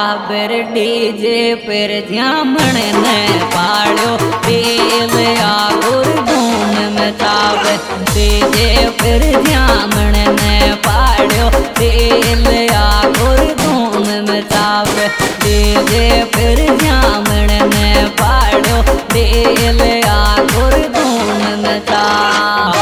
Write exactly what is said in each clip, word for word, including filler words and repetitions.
टाबर DJ पर ध्यामण ने पाड़ो तेल आगुर धूम मचावे डीजे पर ध्यामण ने पाड़ो तेल आगुर धूम मचावे डीजे पर ध्यामण ने पाड़ो तेल आगुर धूम मचावे।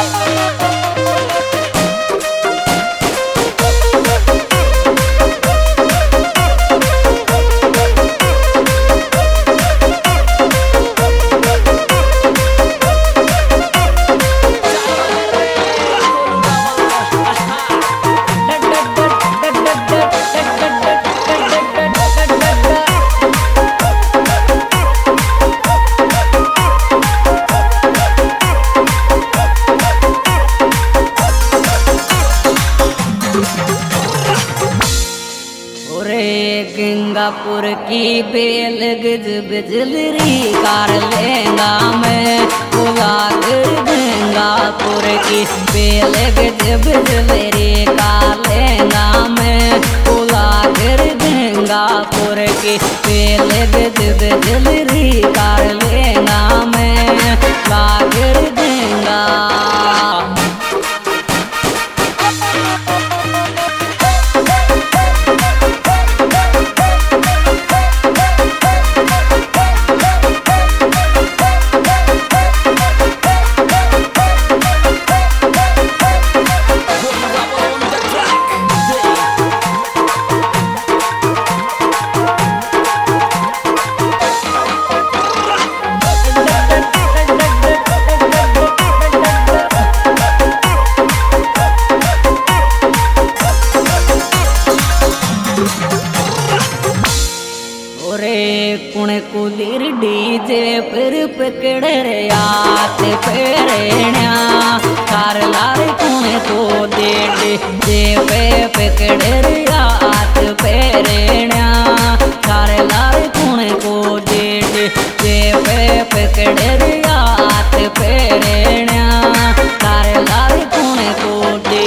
गंगापुर की बेल गज बिजलरी कार लेंगा मैं बुलाकर गंगापुर की बेल गज बिजलरी कार लेंगा मैं बुलाकर गंगापुर की बेल गज बिजलरी कार लेंगा मैं लाकर गंगा। कुलीर डीजे पर पकड़ यात पेरण्या कार लार कुणे तो दे डीजे पे पकड़ यात पेरण्या कार लार कुणे को दे डीजे पे पकड़ यात पेरण्या कार लार कुणे को दे।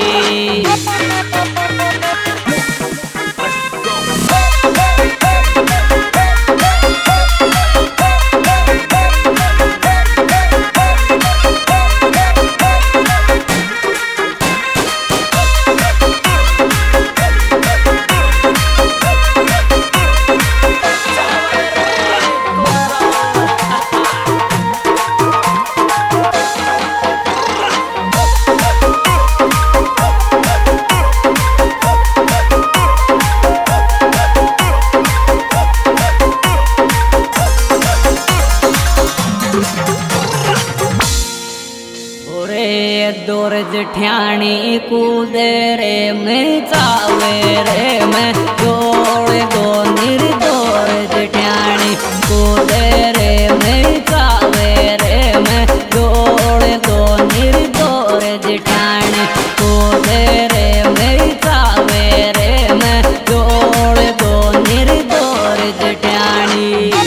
दौर जठियाणी कूद रे मैं चावे रे मैं दौड़ दो निर्दौर जठियाणी कूद रे मैं चावे रे मैं दौड़ दो निर्दौर जठियाणी कूद रे मैं चावे रे मैं दौड़ दो निर्दौर जठियाणी।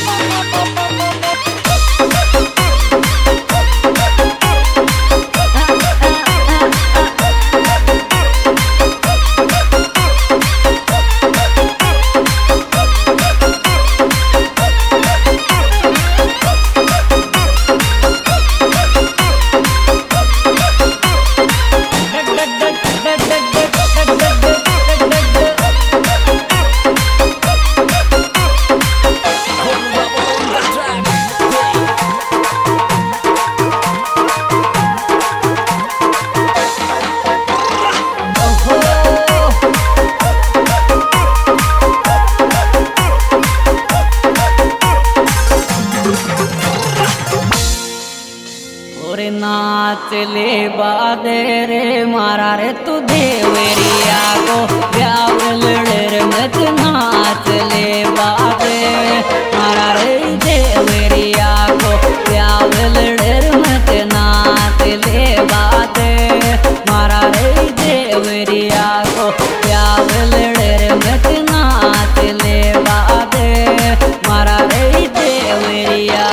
नाच ले बादे रे मारा रे तू देवरिया को ब्यावल रे मत नाच ले बादे मारा रे देवरिया को ब्यावल रे मत नाच ले बादे मारा रे देवरिया को ब्यावल रे मत नाच ले बादे मारा रे देवरिया।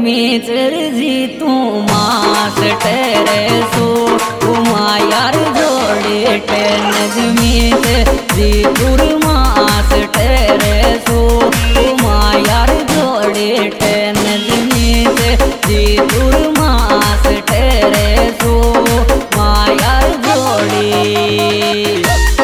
मित्र जी तू मास टेरे सो उमा यार जोड़ी टेन मित्र जी तुर मास टेरे सो उमा यार जोड़ी टेन मित्र जी तुर मास टेरे सो मायार जोड़ी।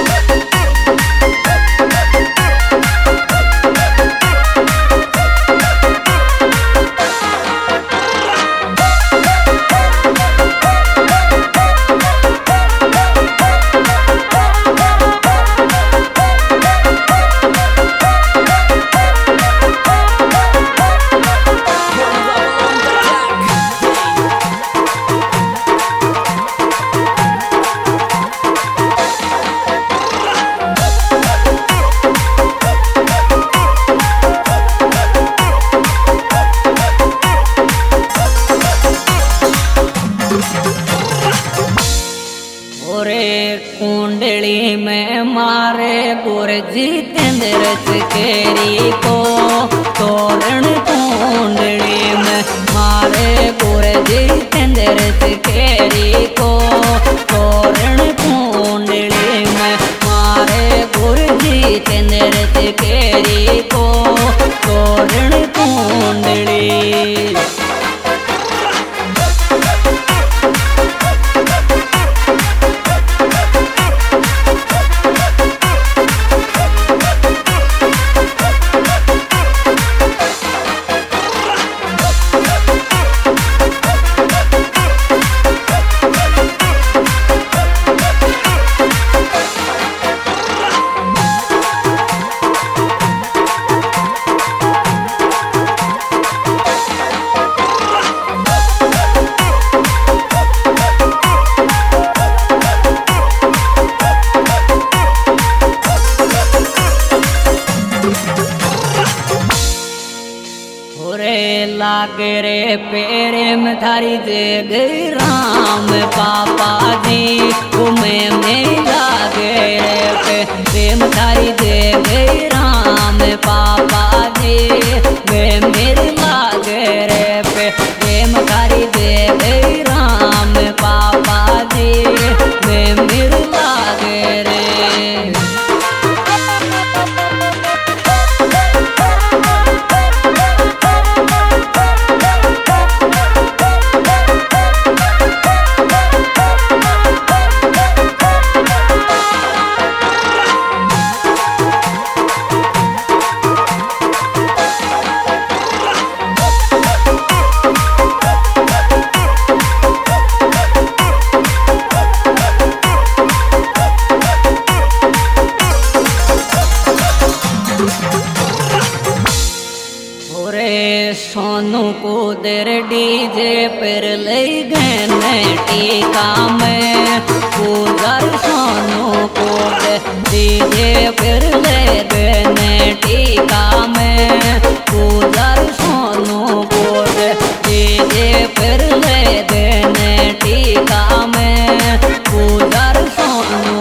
कुंडली में मारे गुर जितेंद्र केरी को तोरण कुंडली में मारे गुर जितेंद्र केरी को तोरण कुंडली में मारे गुर जितेंद्र केरी को तोरण कुंडली। लागे रे पेरे में थारी जग राम पापा जी तुम्हें में लागे रे प्रेम थारी जग राम पापा जी वे मेरे लागे रे प्रेम थारी जग राम पापा जी वे मेरे लागे रे। सोनू को देर डीजे पर ले गए टीका में पूजर सोनू को डीजे पर ले गए टीका में पूजर सोनू को डीजे पर ले गए टीका में पूजर सोनू।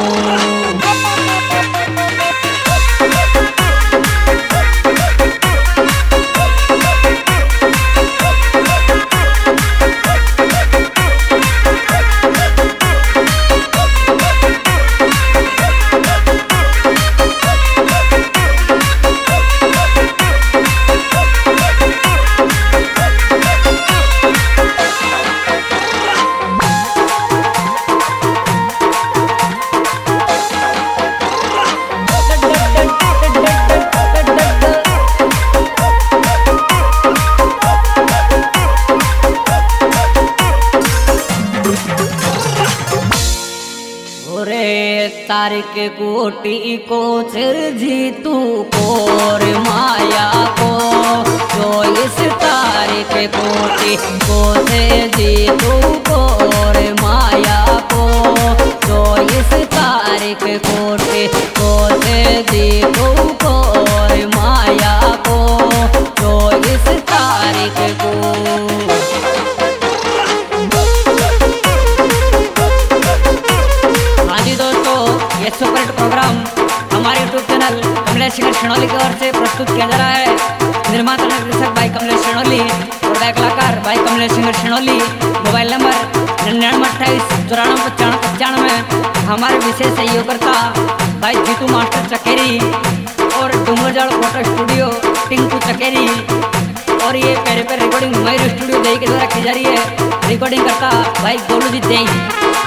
तारिक कोटि को सिर जीतू कोर माया को चौबीस तारिक कोटि को सिर जीतू कोर माया को चौबीस तारिक कोटि को सिर जीतू कोर माया को चौबीस तारिक को। ये सुपर प्रोग्राम हमारे यूट्यूब चैनल कमलेश शिखर शिणोली की ओर से प्रस्तुत किया जा रहा है। निर्माता निर्देशक भाई कमलेश शिणोली और बड़ा कलाकार भाई कमलेश सिंह सिनोली। मोबाइल नंबर निन्यानवे अट्ठाईस चौरानवे पचानवे पचानवे। हमारे विशेष सहयोगकर्ता भाई जीतू मास्टर चकेरी और डूंगरजाड़ फोटो स्टूडियो टिंकू चकेरी। और ये पहले पर रिकॉर्डिंग मयूर स्टूडियो दही के द्वारा की जा रही है। रिकॉर्डिंग करता भाई गोलू जी दही।